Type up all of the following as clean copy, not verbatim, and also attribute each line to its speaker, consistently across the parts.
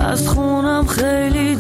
Speaker 1: از خونم خیلی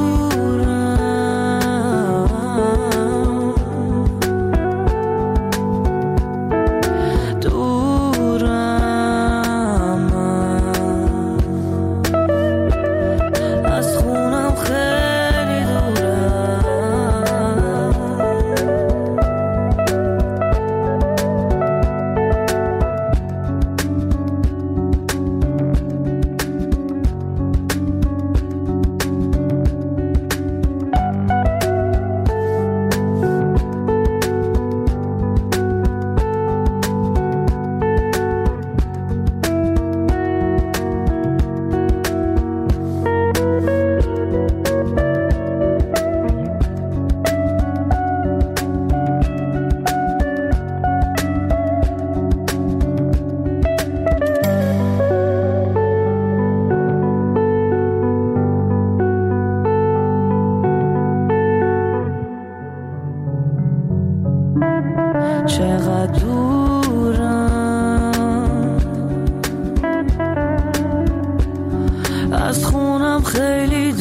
Speaker 1: چقدر دورم، از خونم خیلی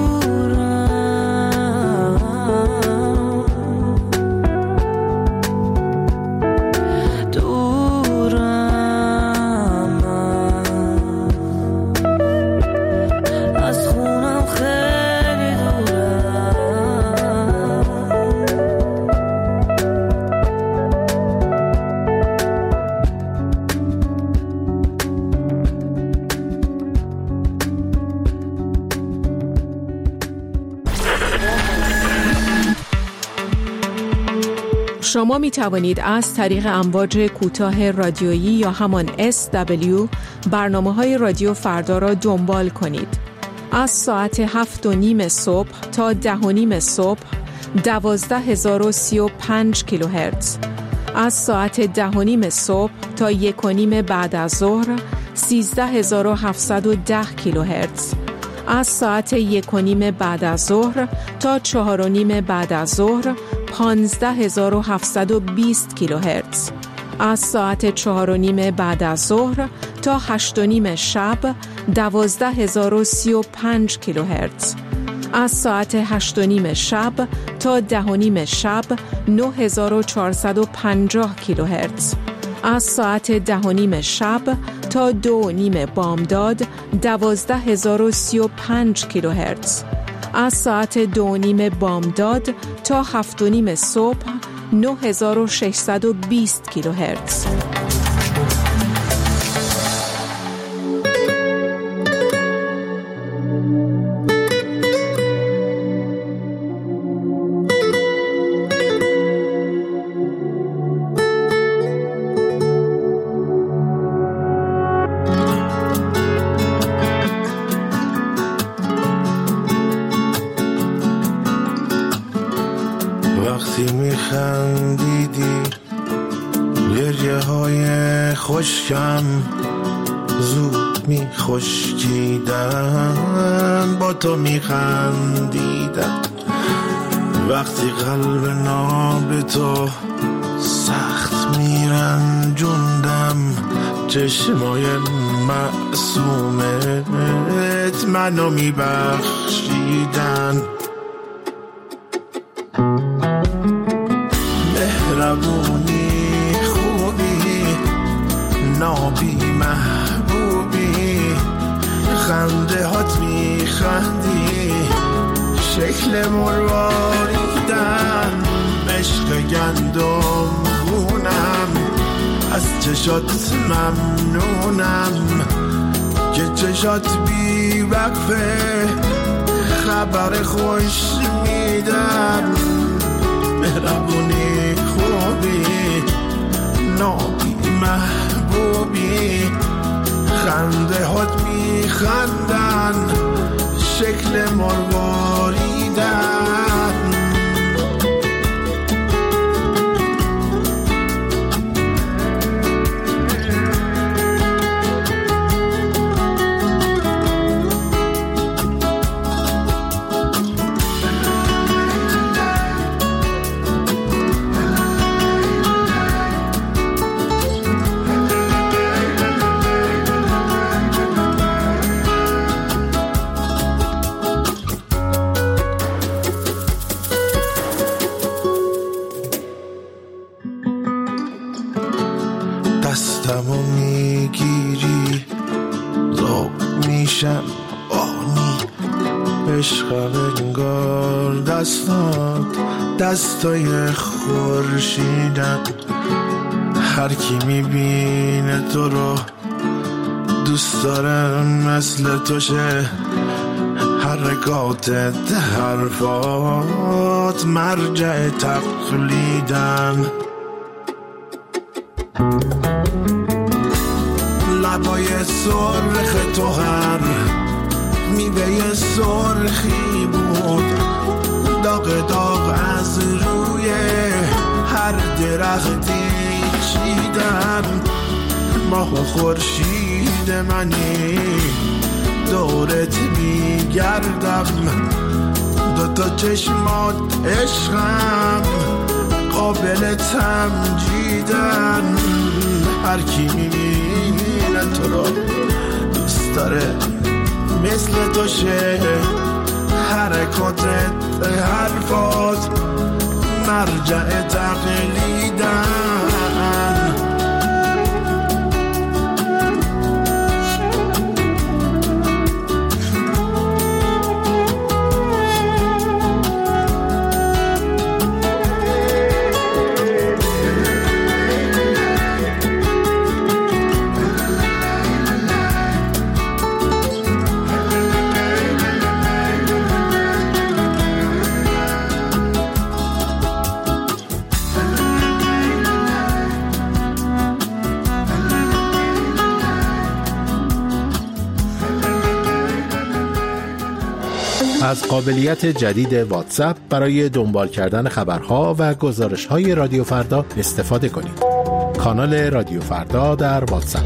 Speaker 2: شما می توانید از طریق امواج کوتاه رادیویی یا همان SW برنامه‌های رادیو فردا را دنبال کنید. از ساعت 7:30 صبح تا 10:30 صبح 12035 کیلوهرتز، از ساعت 10:30 صبح تا 1:30 بعد از ظهر 13710 کیلوهرتز، از ساعت 1:30 بعد از ظهر تا 4:30 بعد از ظهر 15720 کیلوهرتز، از ساعت 4:30 بعد از ظهر تا 8:30 شب 12035 کیلوهرتز، از ساعت 8:30 شب تا 10:30 شب 9450 کیلوهرتز، از ساعت 10:30 شب تا 2:30 بامداد 12035 کیلوهرتز، از ساعت 2:30 بامداد تا 7:30 صبح 9620 کیلوهرتز.
Speaker 3: وقتی میخندیدی گریه های خشکم زود میخشکیدن، با تو میخندیدم. وقتی قلب ناب تو سخت میرنجوندم، چشمای معصومت منو میبخشیدن. مهربونی خوبی نابی محبوبی، خنده هات میخندی شکل مرواریدن، عشق گندم گونم از چشات ممنونم که چشات بی وقفه خبر خوش میدن. مهربونی خوبی نابی محبوبی، خنده هات میخندن شکل مرواریدن. عشقم انگار دستای خورشیدن. هر کی میبینه تو رو دوست داره مثل تو شه، حرکاتت حرفات مرجع تقلیدن. لبای سرخ تو هر میوه سرخی بود، داغ داغ از روی هر درختی چیدن. ماه و خورشید منی دورت میگردم، دوتا چشمات عشقم قابل تمجیدن. هر کی میبینه تو رو دوست داره مثل تو شه، حرکاتت حرفات مرجع تقلیدن.
Speaker 4: از قابلیت جدید واتساپ برای دنبال کردن خبرها و گزارش‌های رادیو فردا استفاده کنید. کانال رادیو فردا در واتساپ.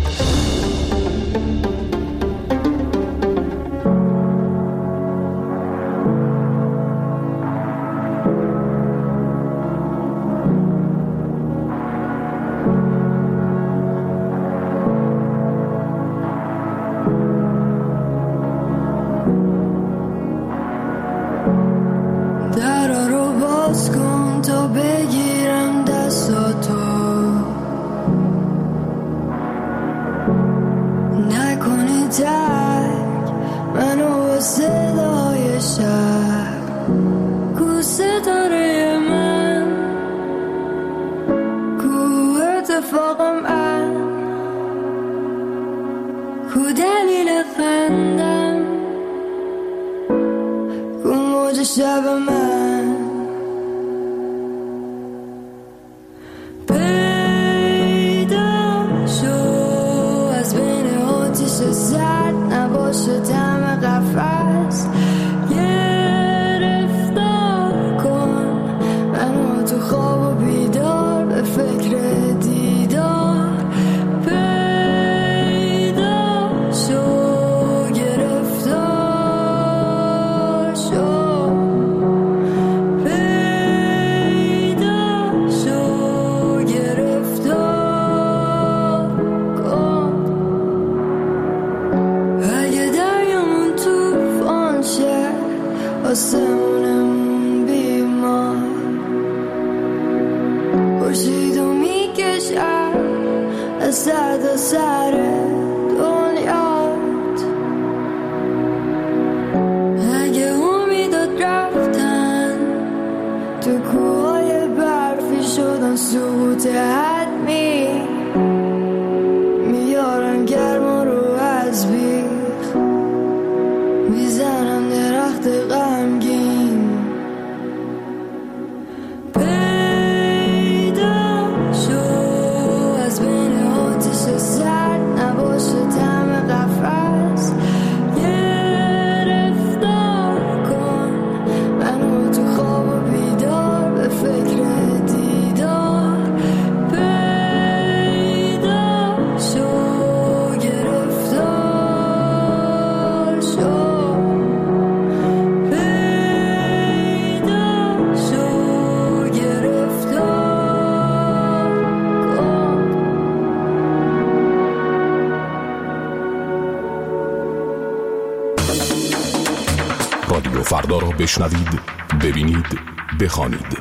Speaker 5: رادیو فردا را بشنوید، ببینید، بخوانید.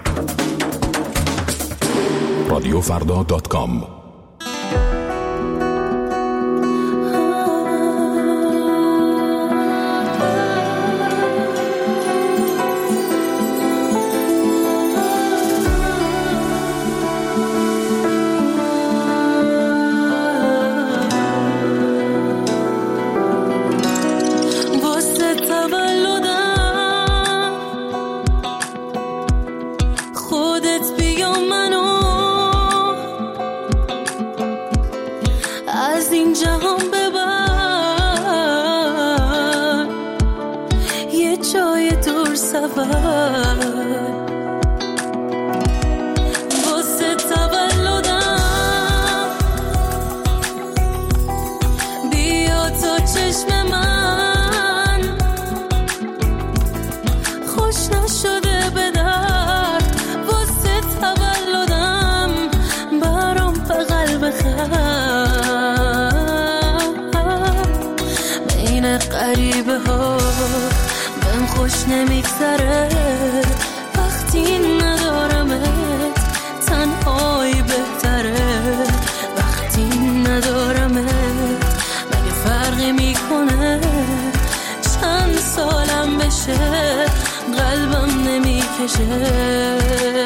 Speaker 5: رادیوفردا.com.
Speaker 1: سفر واسه تولدم بیا تا چشم من خوش نشده به درد واسه تولدم برام بغل بخر بین غریبه ها بهم خوش نمیگذره وقتی ندارمت تنهایی بهتره وقتی ندارمت مگه فرقی میکنه چند سالم بشه قلبم نمیکشه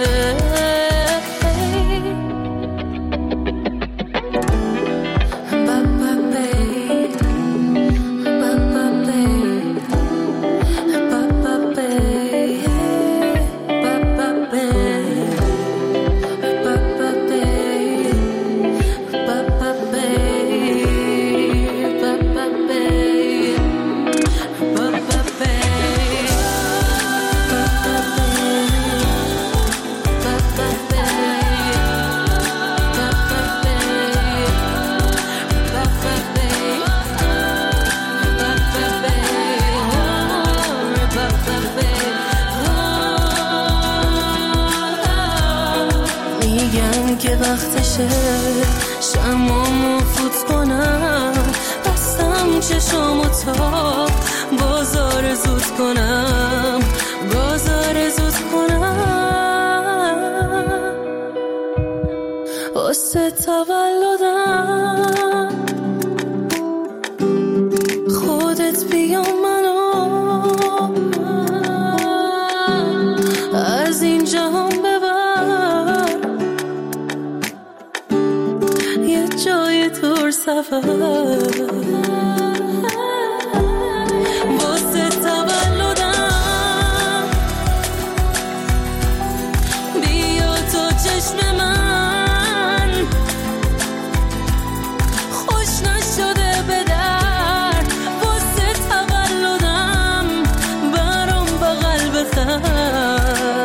Speaker 1: که وقتشه شمامو فوت کنم بستم چشامو تا بازار زود کنم بازار زود کنم واسه تولدم خودت بیا منو از این جهان جای دور سفر واسه تولدم بیا تو چشم من خوش نشده به درد واسه تولدم برام بغل بخر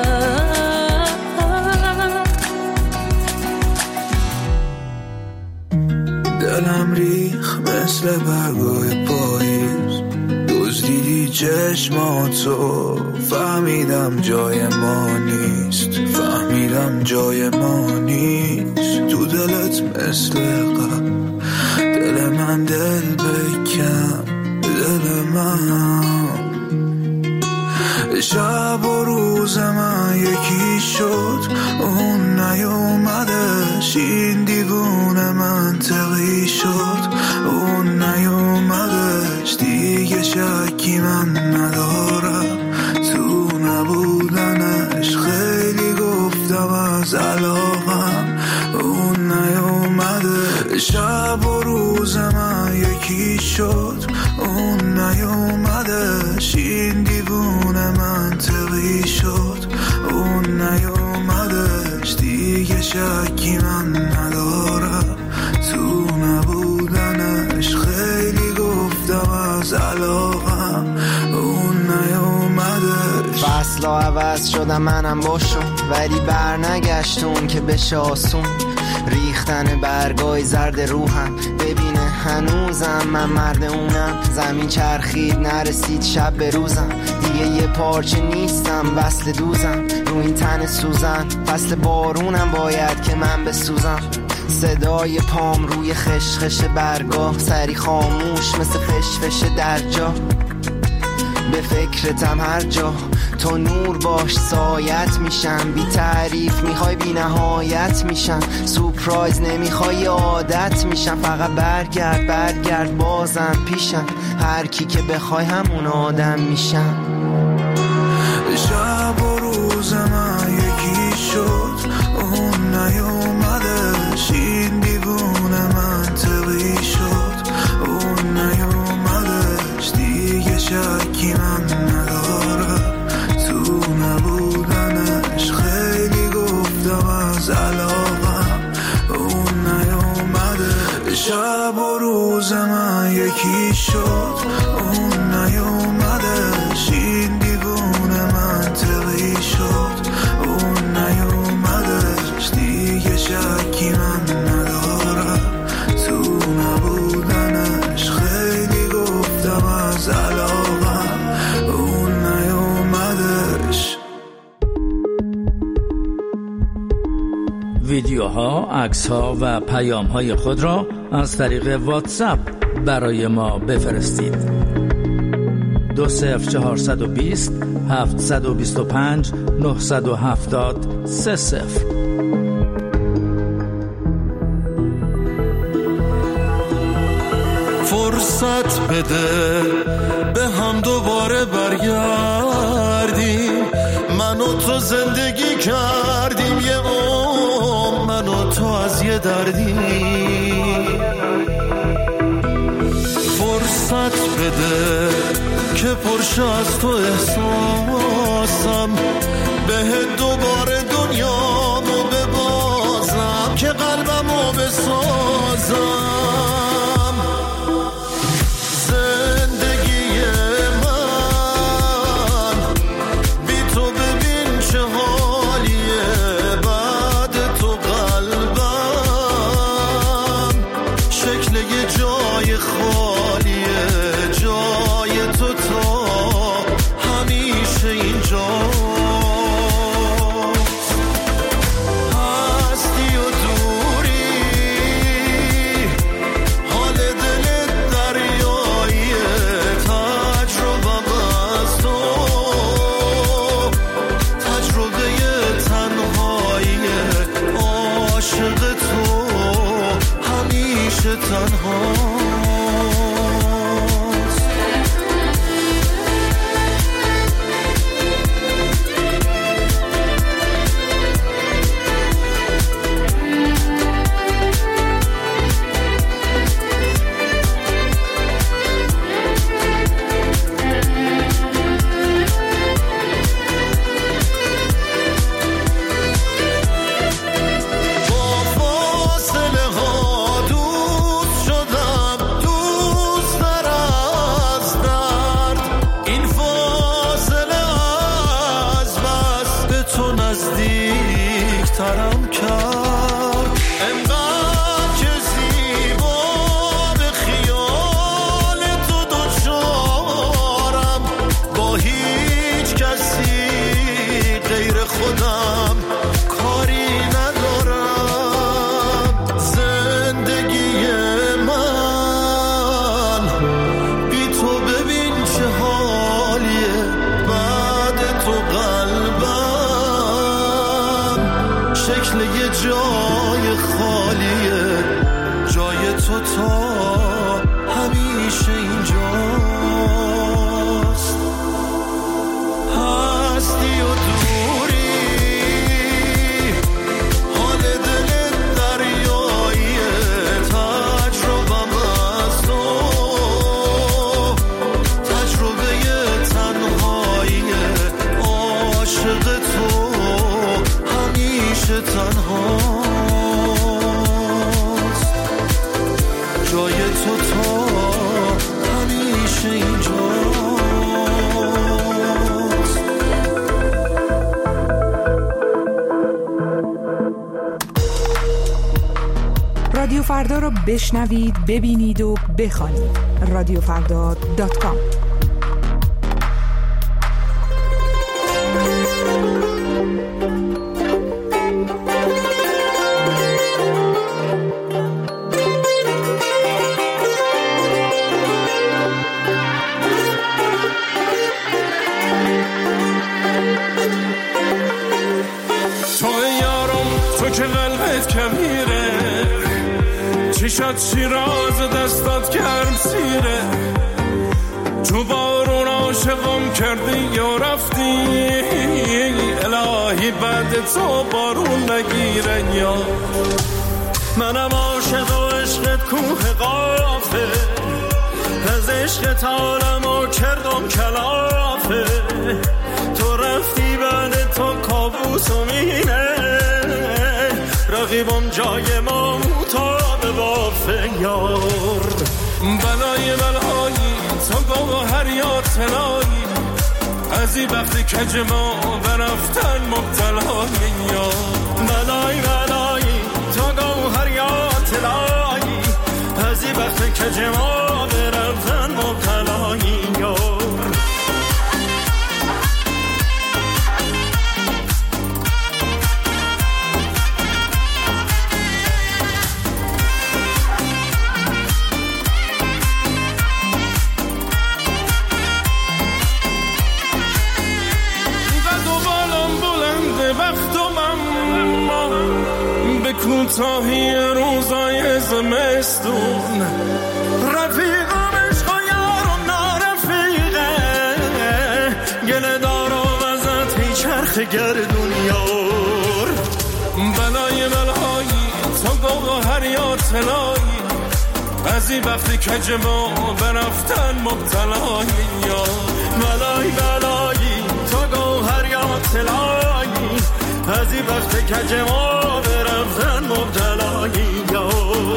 Speaker 3: دلم ریخ مثل برگای پاییز دزدیدی چشماتو فهمیدم جای ما نیست فهمیدم جای ما نیست تو دلت مثل قبل دل من دل بکن دل من شب و روز من یکی شد اون نیومدش این دیوونه منطقی شد اون نیومدش دیگه شکی من ندارم تو نبودنش خیلی گفتم از علاقم اون نیومده شب و روز من یکی شد اون نیومدش این دیوونه منطقی شد اون نیومدش دیگه شکی من ندارم تو نبودنش خیلی گفتم از علاقم اون نیومدش
Speaker 6: فصلا عوض شدم منم باشم ولی بر نگشتون که بشه آسون ریختن برگای زرد روحم ببینه هنوزم من مرد اونم زمین چرخید نرسید شب به روزم دیگه یه پارچه نیستم وصل دوزم رو این تن سوزن فصل بارونم باید که من بسوزم صدای پام روی خشخش برگاه سری خاموش مثل فشفش در جا به فکرتم هر جا تو نور باش سایت میشم بی تعریف میخوای بی نهایت میشم سورپرایز نمیخوای عادت میشم فقط برگرد بازم پیشم هر کی که بخوای همون آدم میشم
Speaker 3: شب و روز من یکی شد اون نیومدش این دیوونه منطقی شد اون نیومدش دیگه شکی من ندارم تو نبودنش خیلی گفتم از علاقم اون نیومده شب و روز من یکی شد اون نیومدش این دیوونه من
Speaker 7: ویدیوها، عکس‌ها و پیام‌های خود را از طریق واتساپ برای ما بفرستید. 20420 725 970 30.
Speaker 3: فرصت بده به هم دوباره برگردیم، من و تو زندگی کردیم یه عمر، من و تو از یه دردیم. فرصت بده که پرشه از تو احساسم، به دوباره دنیامو ببازم که قلبمو بسازم.
Speaker 2: رادیو فردا رو بشنوید، ببینید و بخوانید. رادیوفردا.com.
Speaker 8: شد شیراز دستات کرد سیره، تو بارون عاشقم کردی یا رفتی، الهی بعد تو بارون نگیره. یا منم عاشق و عشقت کوه قافه، از عشقت عالمو کردم کلافه، تو رفتی بعد تو کابوس و مینه، رقیبم جای ما مطابق بافه. یار بلای بلایی تو گوهر یا طلایی، از این وقتی کج ما برفتن مبتلایی. یار بلای بلایی تو گوهر یا طلایی، از این وقتی کج ما برفتن مبتلایی. یار کوتاهی روزای زمستون رفیقم عشق و یار و نارفیقه گله دار و وزت چرخ گردون یار بلای بلایی تو گوهر یا طلایی از این وقتی کج ما برفتن مبتلایی یا بلای بلایی تو گوهر یا طلایی از این وقتی کج ما برفتن مبتلایی یا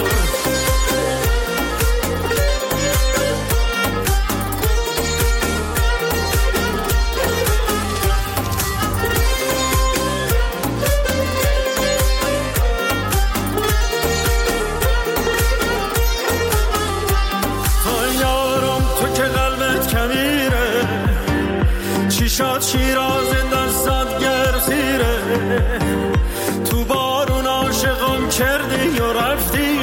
Speaker 8: شاد شیراز دستت گرزیره تو بارون عاشقم کردی و رفتی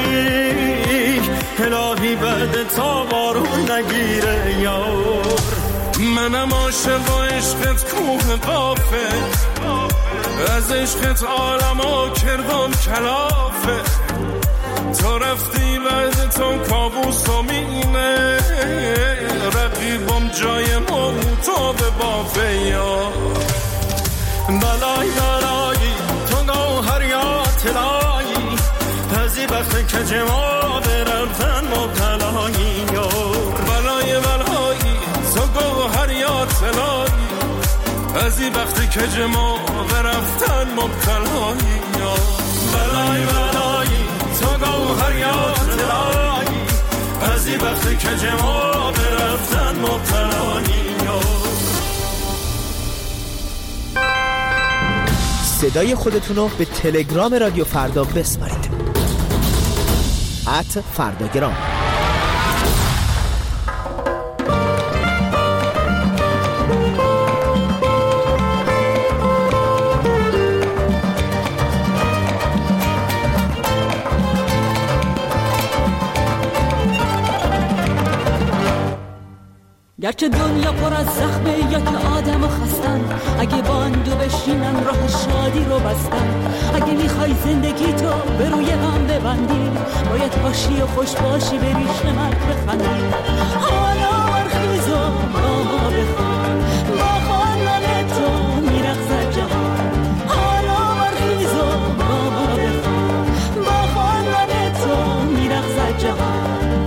Speaker 8: الهی بعد تا بارون نگیره یار منم عاشق و عشقت کوه قافه از عشقت عالمو کردم کلافه تو رفتی بعد تو کابوس و مینه رقیبم جای موتا به بافه یا بلای بلایی تو گوهر یا طلایی از این وقت کج ما برفتن مبتلایی یا بلای بلایی تو گوهر یا طلایی از این وقت کج ما برفتن مبتلایی یا بلای بلایی تو گوهر یا طلایی از این وقت کج ما برفتن مبتلایی یا
Speaker 9: صدای خودتونو به تلگرام رادیو فردا بسپارید @فرداگرام.
Speaker 1: گرچه دنیا پر از زخمه یا که آدم و خستن اگه باندو بشینن راه شادی رو بستن اگه میخوای زندگی تو به روی هم ببندی باید باشی و خوش باشی بریش مرگ بخندی حالا برخیز و با ما بخوان با خانم تو میرقصد جهان حالا برخیز و با ما بخوان با خانم تو میرقصد جهان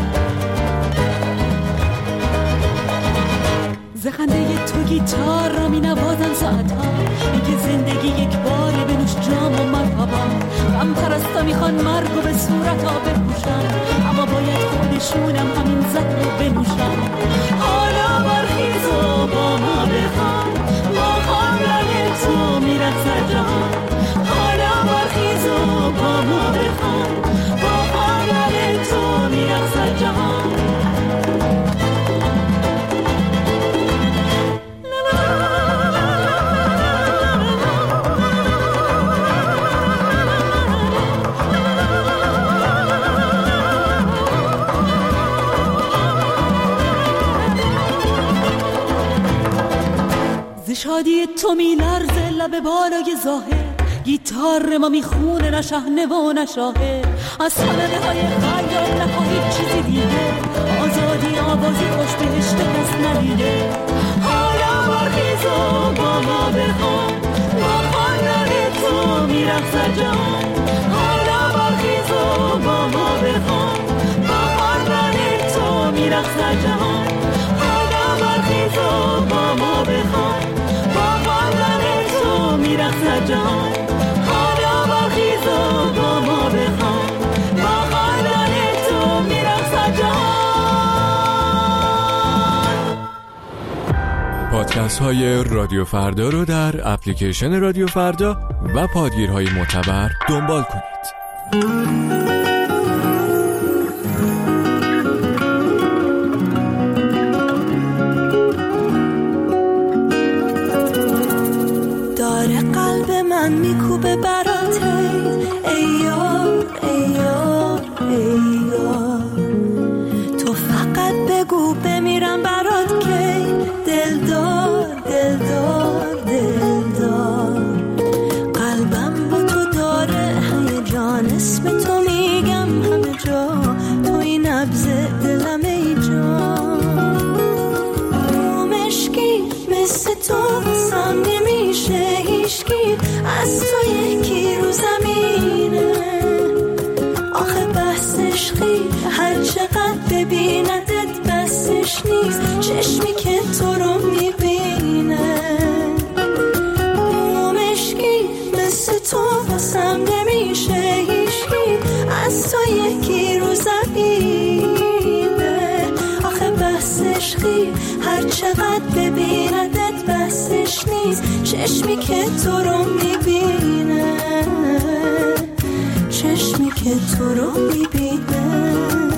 Speaker 1: زخنده تو گیتار را می نوازن ساعتها میگه زندگی یک باره بنوش جام و مرحبا غم پرستا میخوان مرگو به صورت ها بپوشن اما باید خودشونم همین زهر رو بنوشن حالا برخیز و با ما بخوان با خانم تو میرقصد جهان حالا برخیز و با ما بخوان با خانم تو میرقصد جهان شادی تو میلرزه لب بالای ظاهر گیتار ما میخونه نه شحنه و نه شاهر از صدقه های خیال نخواهید چیزی دیگه آزادی آوازی خوش بهشت کس ندیده حالا برخیز و با ما بخوان با خانم تو میرقصد جهان حالا برخیز و با ما بخوان با خانم تو میرقصد جهان حالا برخیز و با ما بخوان میرقصد جهان حالا برخیز و با ما بخوان با خانم تو میرقصد جهان.
Speaker 10: پادکست های رادیو فردا رو در اپلیکیشن رادیو فردا و پادگیرهای معتبر دنبال کنید.
Speaker 1: میکوبه برات ای یار ای یار ای یار تو فقط بگو بمیرم برات کی دلدار دلدار دلدار قلبم با تو داره هیجان
Speaker 11: تو واسم نمیشه هیچکی، از تو یکی رو زمینه. آخه بس عشقی هر چقدر ببیندت بسش نیست، چشمی که تو رو میبینه. مشکی مثل تو واسم نمیشه هیچکی، از تو یکی رو زمینه. آخه بس عشقی هر چقدر ببیندت بسش نیست، چشمی که تو رو میبینه، چشمی که تو رو میبینه.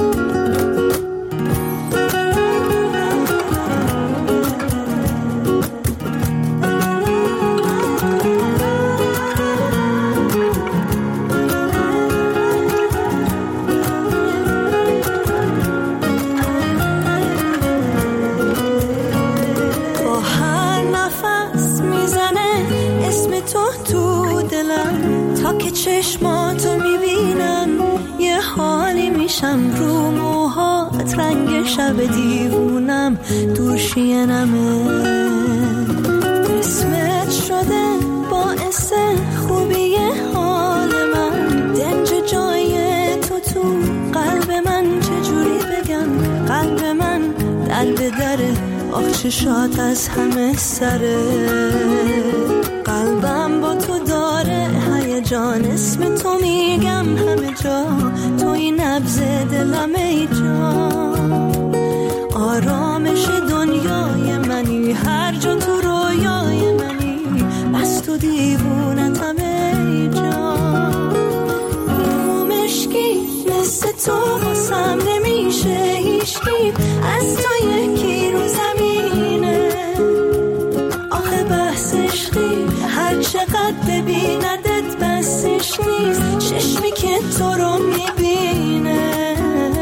Speaker 11: چشماتو میبینم یه حالی میشم، رو موهات رنگ شب دیوونم، دور شینمه. اسمت شده باعث خوبی حال من، دنج جای تو قلب من، چجوری بگم قلب من در به دره، آخ چشات از همه سره. قلبم با تو داره هیجان، اسم تو میگم همه جا، توی نبض دلم ای جان. آرامش دنیای منی، هر جا تو رویای منی، بس تو دیوونتم ای جان. مشکی مثل تو واسم نمیشه هیچکی، از تو یکی رو زمینه. آخه بس عشقی هر چقدر ببیندت بسش نیست، چشمی که تو رو میبینه.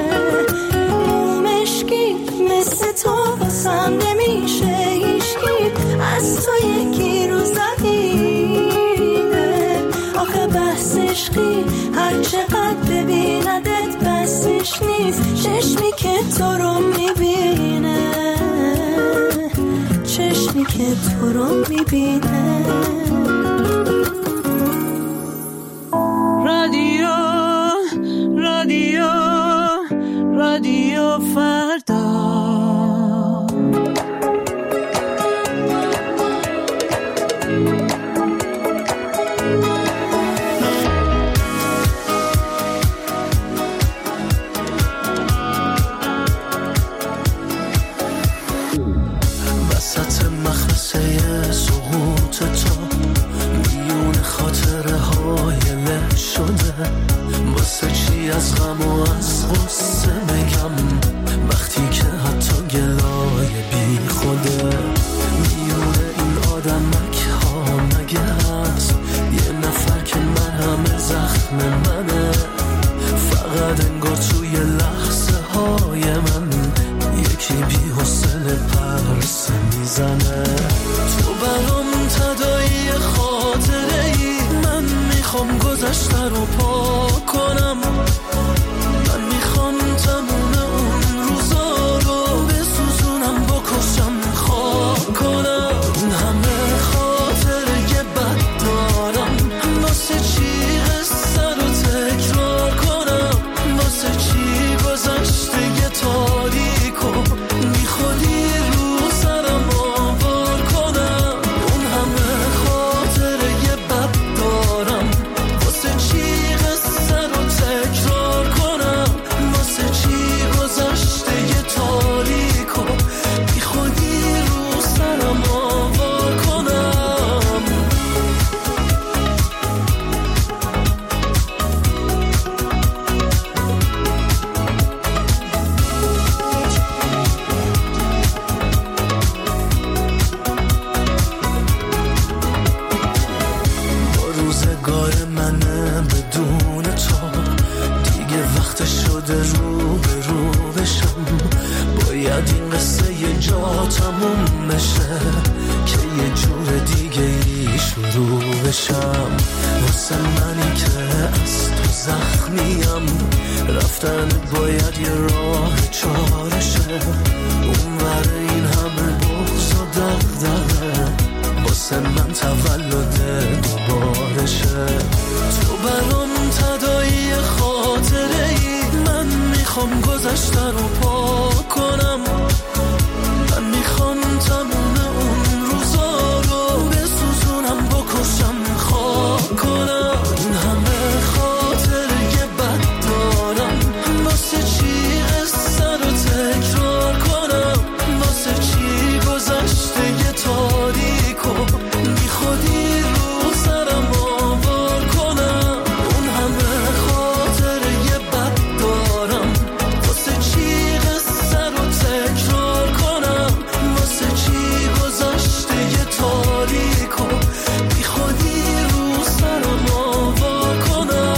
Speaker 11: مشکی مثل تو واسم نمیشه هیچکی، از تو یکی رو زمینه. آخه بس عشقی هر چقدر ببیندت بسش نیست، چشمی که تو رو میبینه، چشمی که تو رو میبینه. رادیو فردا.
Speaker 3: وسط مخمسه سقوط تو میون خاطره های له شده، واسه چی از غم و از غصه بگم وقتی که حتی گلای بی خوده. میون این آدمک ها مگه هست یه نفر که من همه زخم منه، فقط انگار توی لحظه های من یکی بی حوصله پرسه میزنه. تو برام تدایی خاطره ای، من میخوام گذشته رو پاک کنم، من میخوام تموم اون روزا رو بسوزونم، بکشم خاک کنم. همه خاطره بد دارم، واسه چی قصه رو تکرار کنم، واسه چی گذشته یه تاریکو بی خودی رو سرم آوار کنم. اون همه خاطره بد دارم، واسه چی قصه رو تکرار کنم، واسه چی گذشته یه تاریکو بی خودی رو سرم آوار کنم. با روزگار منه بدون تو، دیگه وقت شده رو به رو بشم. باید این قصه یه جا تموم بشه که یه جور دیگه ای شروع بشم. واسه منی که از تو زخمیم، رفتن باید یه راه چارشه. اون ور این همه بغض و دغدغه تولد دوبارشه. تو برام تداعی خاطره ای، من میخوام گذشته رو پاک کنم. من میخوام تموم اون روزا رو بسوزونم، بکشم، خاک کنم. این همه خاطره بد دارم، واسه چی قصه رو تکرار کنم؟ واسه چی گذشته یه تاریکو بی خودی رو سرم آوار کنم؟ اون همه خاطره بد دارم، واسه چی قصه رو تکرار کنم؟ واسه چی گذشته یه تاریکو بی خودی رو سرم آوار کنم؟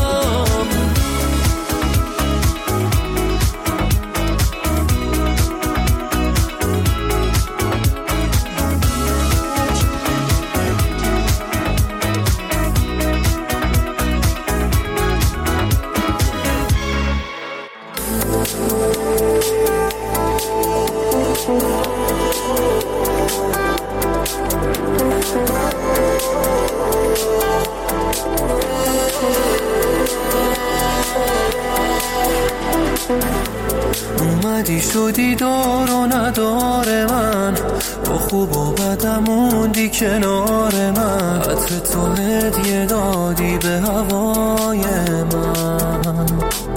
Speaker 3: اومدی شدی دار و نداره من، با خوب و بدم موندی کنار من. عطر تو هدیه دادی به هوای من،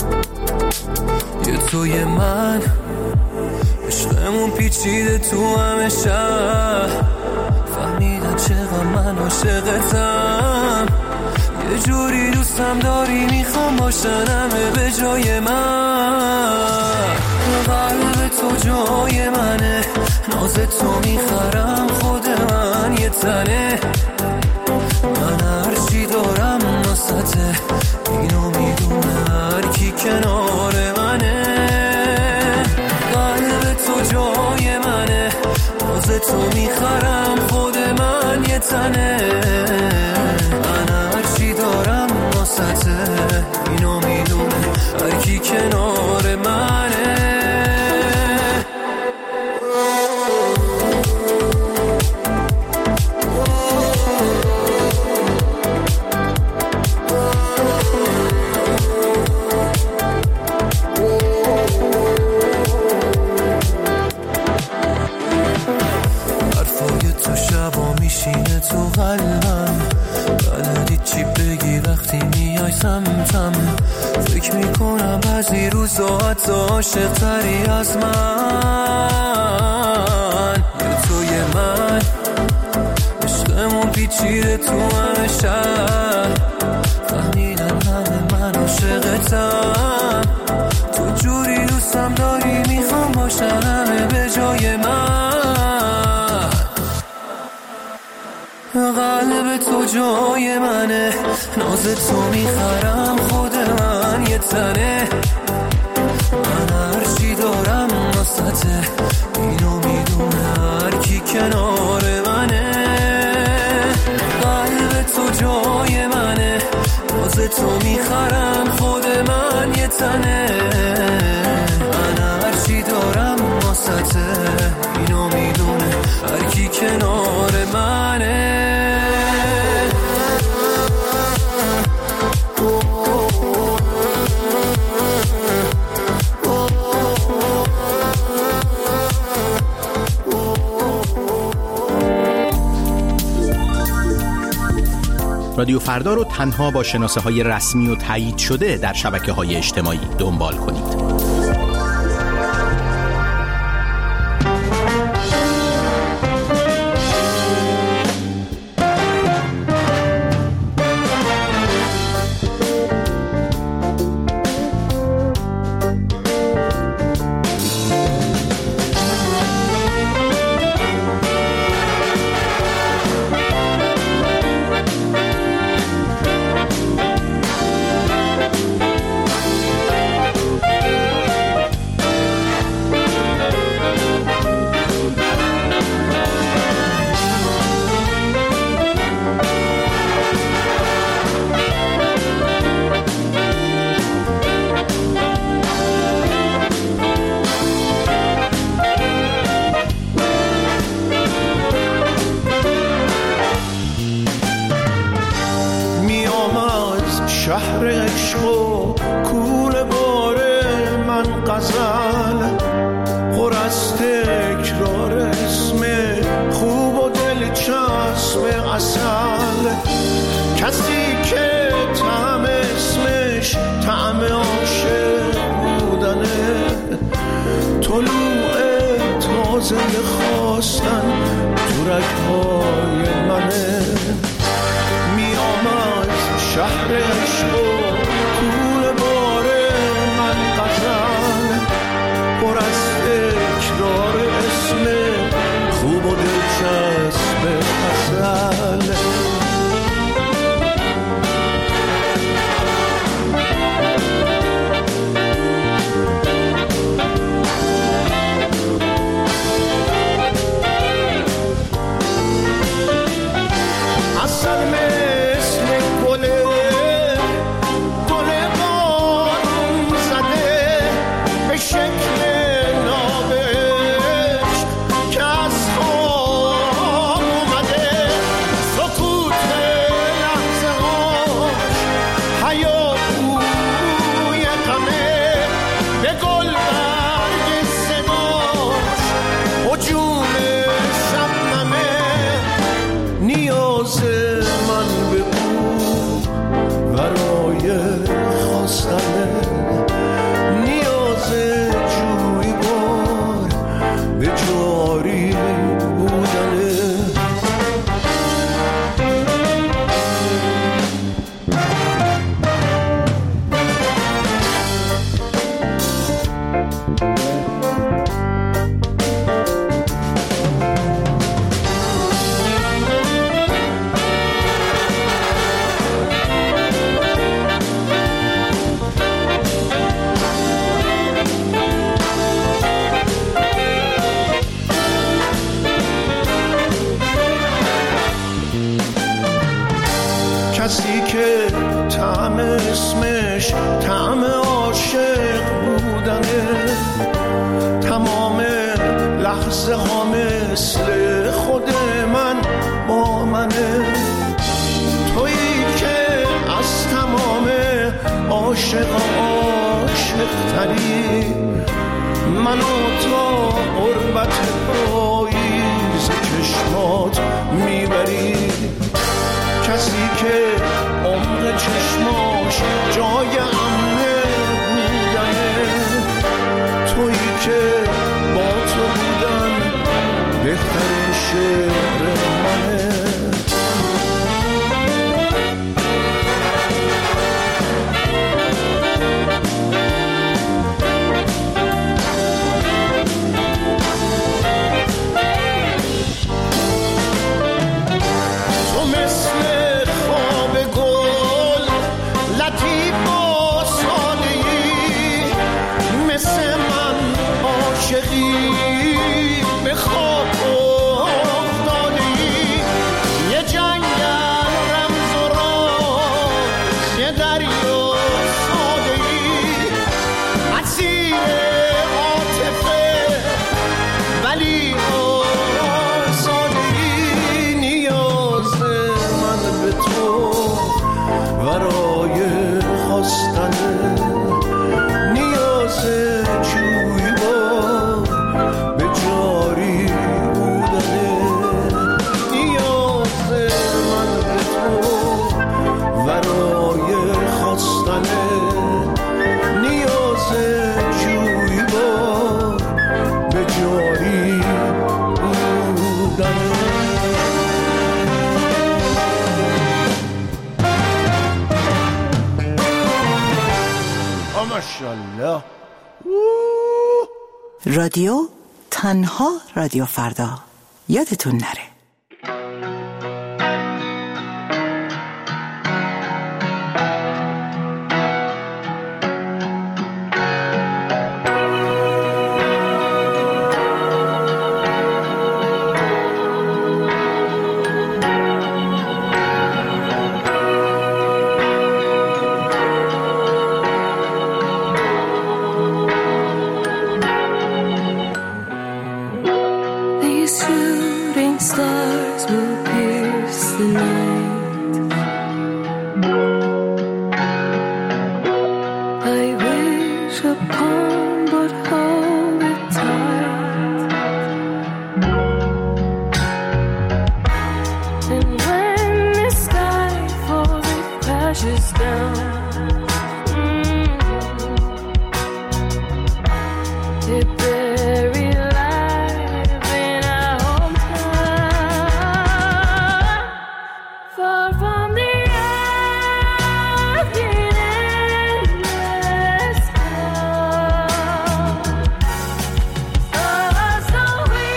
Speaker 3: یه توی من. عشقمون پیچیده تو همه شهر، فهمیدن چقدر من عاشقتم. یه جوری دوستم داری، میخوام باشن همه به جای من. قلب تو جای منه، ناز تو میخرم خود من یه تنه. من هرچی دارم ناسته، اینو میدونه هر کی کنار منه. قلب تو جای منه، ناز تو میخرم خود من یه تنه. من هرچی دارم ناسته، اینو میدونه هر کی کنار منه. میشینه تو قلبم، بلدی چی بگی وقتی میای سمتم. فکر میکنم بعضی روزا حتی عاشق تری از من. یه توی من، عشقمون پیچیده تو همه شهر، فهمیدن همه من عاشقتم. تو جوری دوستم داری، میخوام باشن همه به جای من. قلب تو جای منه، ناز تو میخرم خود من یه تنه. من هرچی دارم واسطه، اینو میدونه هر کی کنار منه. قلب تو جای منه، ناز تو میخرم خود من یه تنه. من هرچی دارم واسطه، اینو میدونه هر کی کنار منه.
Speaker 12: رادیو فردا رو تنها با شناسه‌های رسمی و تایید شده در شبکه‌های اجتماعی دنبال کنید.
Speaker 3: شهر عشق و کوله باره من غزل پر از تکرار اسم خوب و دلچسب عسل کسی که طعم اسمش طعم عاشق بودنه طلوع تازه خواستن تو رگ‌های منه میام از شهر عشق و کوله باره من غزل پر از تکرار اسم خوب و دلچسب عسل کسی که طعم اسمش طعم عاشق بودنه تمام لحظه ها مثل خود من با منه تویی که از تمام عاشق تری منو تا قربت پاییز چشمات میبری کسی که عمق چشماش جای امنه بودنه تویی که با تو بودن بهترین شعر منه ماشاءالله.
Speaker 13: رادیو تنها رادیو فردا یادتون نره.
Speaker 11: Shooting stars
Speaker 14: touches down. Did bury life in our hometown, far from the asking endless call. So we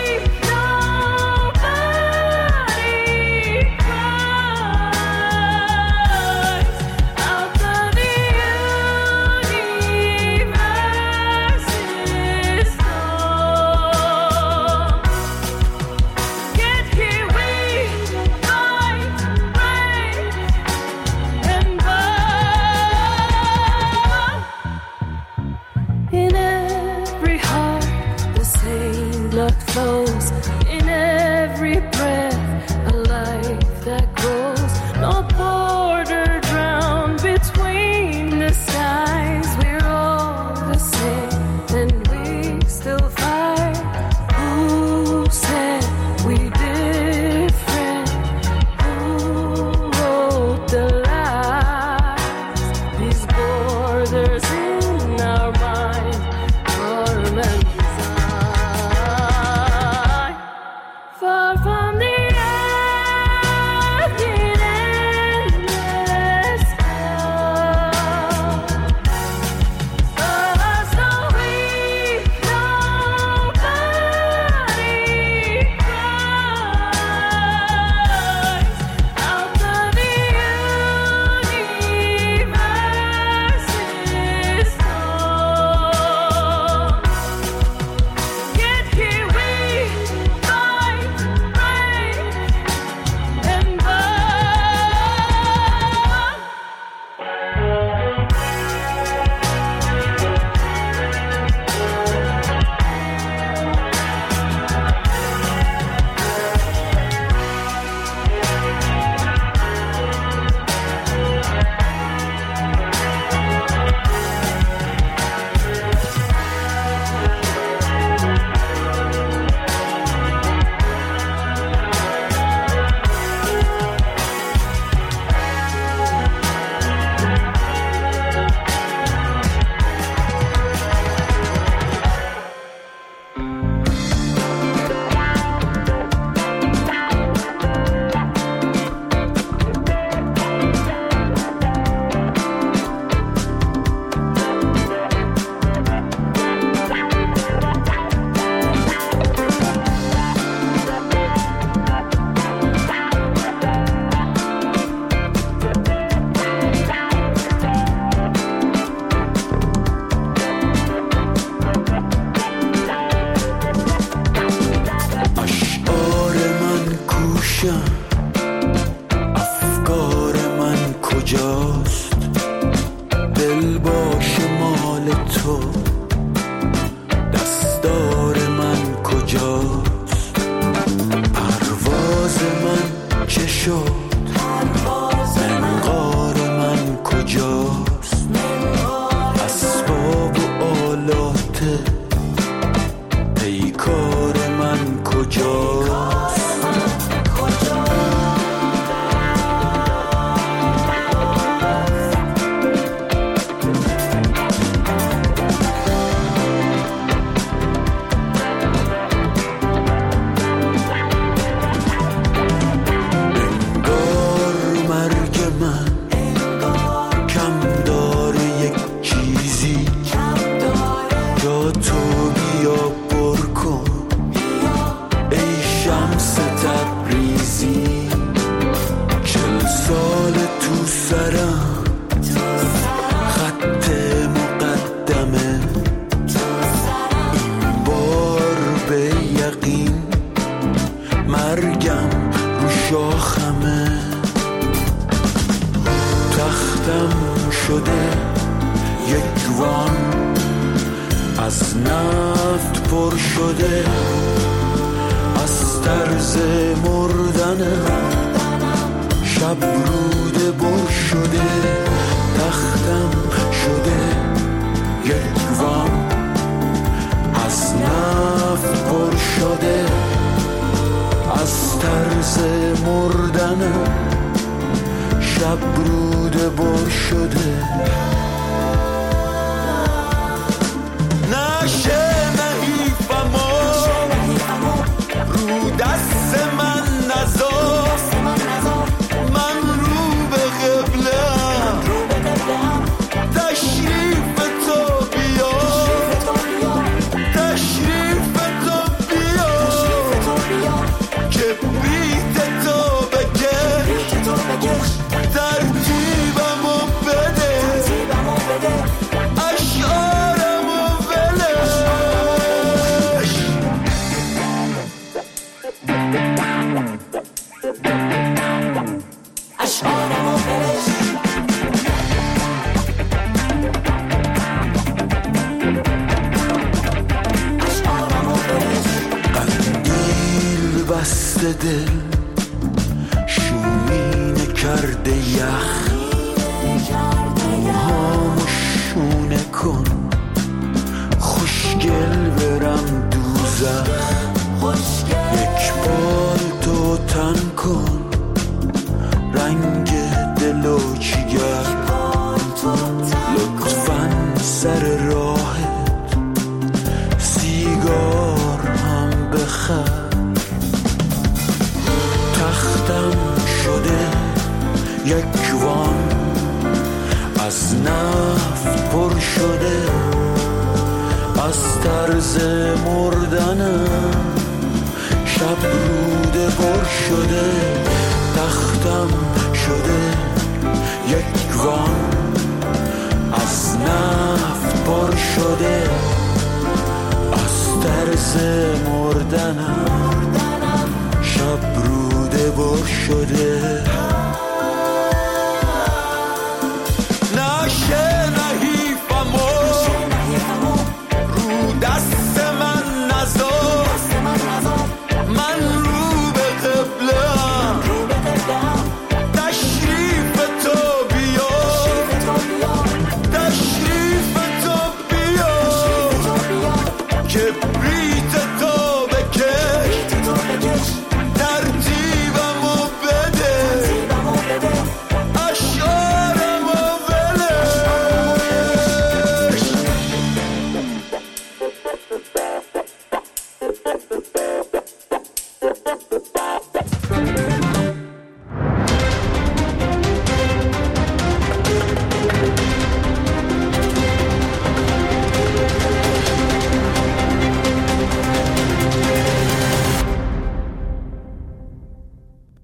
Speaker 14: nobody cries out of the universe's door. Yet here we fight, break, and burn. In every heart the same blood flows, in every breath a life that grows. No border drowned between the skies. We're all the same and we still fight. Who said we different? Who wrote the lies? These borders in our mind, form and design. Far from the asking endless call. So we nobody cries out of the universe's door. Yet here we fight, break, and
Speaker 3: اشعار من کوشم، افکار من کجاست؟ دل باش مال تو، دستار من کجاست؟ پرواز من چه شد؟ منقار من کجاست؟ اسباب و آلات پیکار من کجاست؟ انگار مرگ من کم داره یک چیزی، جا تو بیا پر کن ای شمس تبریزی. 40 سال تو سرم خط مقدمه، این بار به یقین مرگم رو شاخمه. تختم شده یک وان از نفت پر شده، از طرز مردنم شب روده بر شده. تختم شده یک وان از نفت پر شده، از طرز مردنم شب روده بر شده نشه نحیفمو رو دست من نذار من رو به قبله‌ام تشریف تو بیا تشریف تو بیا که بیت تو بکش ترتیبمو بده اشعارمو ولش اشعارمو ولش قندیل بسته دل شومینه کرده یخ موهامو شونه کن خوشگل برم دوزخ یک بار تو تن کن رنگ دل و جگر لطفاً سر راهت سیگار هم بخر تختم شده یک وان از نفت پر شده از طرز مردنم شب روده پر شده تختم شده یک وان از نفت پر شده از طرز مردنم شب روده پر شده